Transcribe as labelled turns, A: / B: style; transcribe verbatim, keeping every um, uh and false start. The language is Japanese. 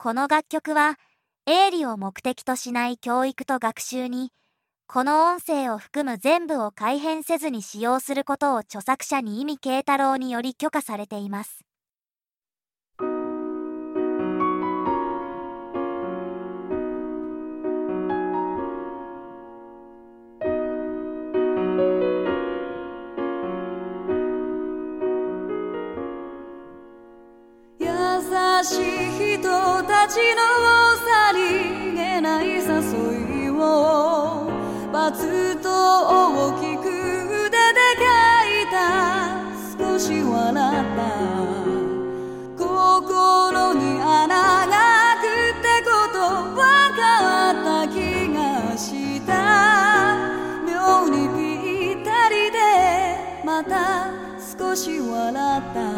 A: この楽曲は営利を目的としない教育と学習に、この音声を含む全部を改変せずに使用することを著作者に意味慶太郎により許可されています。
B: 優しい人たちのさりげない誘いをバツと大きく筆で書いた。少し笑った心に穴が開くってことわかった気がした。妙にぴったりでまた少し笑った。